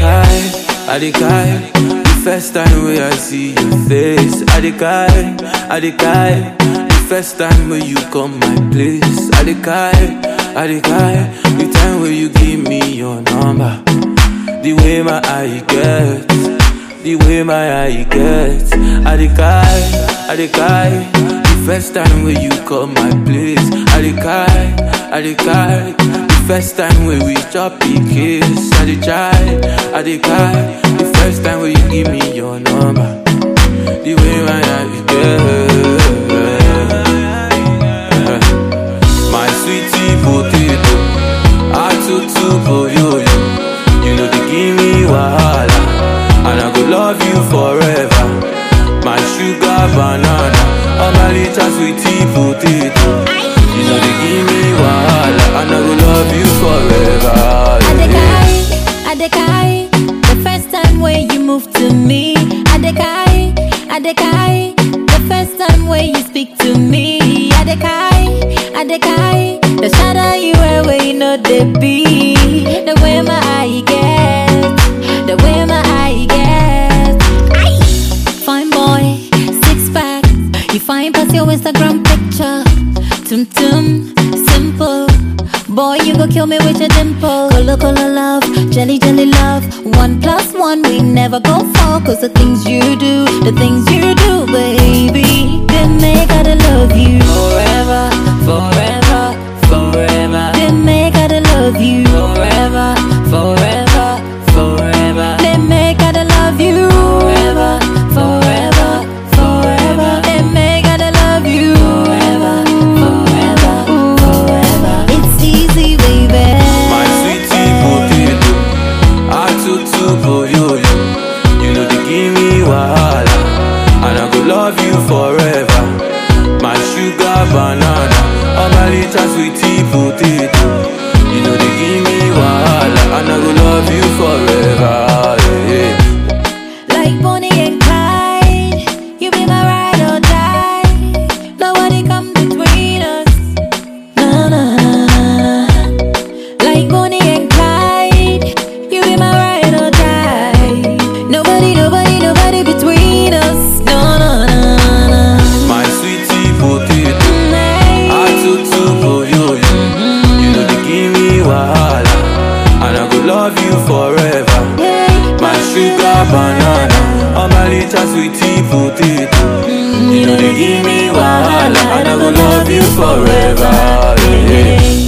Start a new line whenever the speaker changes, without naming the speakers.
dey cry. The first time when I see your face, I dey cry. The first time when you come my place, I dey cry. The time when you give me your number, the way my eye gets, I dey cry. The first time when you come my place, I dey cry. The first time when we chop the kiss, I dey cry. The first time when you give me your number, the way my eye gets, my sweetie potato, atutu boyoyo, you know they give me wahala, and I go love you forever. My sugar banana, oh my little sweetie potato, you know they give me wahala, and I go love you forever.
I dey cry. The first time when you move to me, I dey cry. The first time when you speak to me, I dey cry. The shadow you wear where you know they be, the way my eye gets, Fine boy, six pack, you find past your Instagram picture. Tum simple. Boy, you go kill me with your dimple. Color love, jelly love. 1+1, we never go far. Cause the things you do, baby, they make I love you forever. They make I love you forever. They make I love you forever. They make I love you forever. It's easy, baby.
My sweetie potato, atutu boyoyo, you know they give me wahala, and I go love you forever. My sugar banana, oh my little sweetie potato, you know they give me wahala, and I go love you forever. Yeah.
Like Bonnie and Clyde, you be my ride or die. Nobody come between us. Nah. Like Bonnie and Clyde, you be my ride or die. Nobody between us. No.
My sweetie potato, atutu boyoyo, you know they give me wahala, and I go love you forever. My sugar banana, oh my little sweetie potato, you know they give me wahala, and I go love you forever. Yeah.